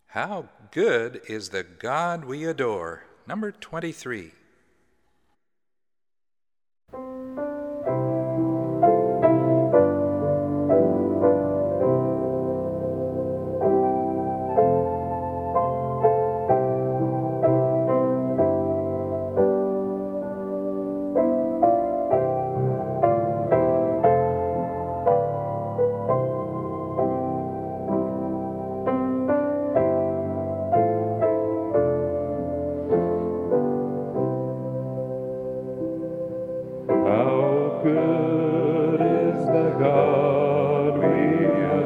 How good is the God we adore? Number 23. How good is the God we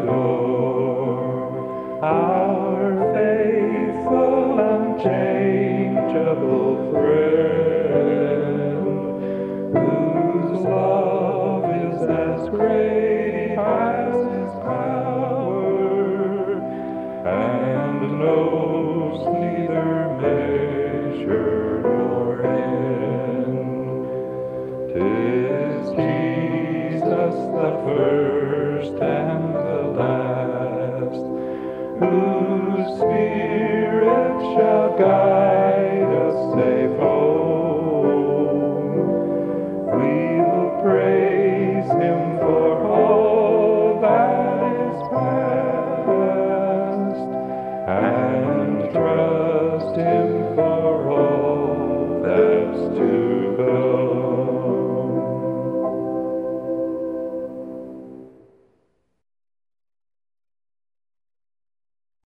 adore, our faithful, unchangeable friend, whose love is as great as his power, and knows neither measure nor end. 'Tis Jesus, the first and the last, whose Spirit shall guide us safe home.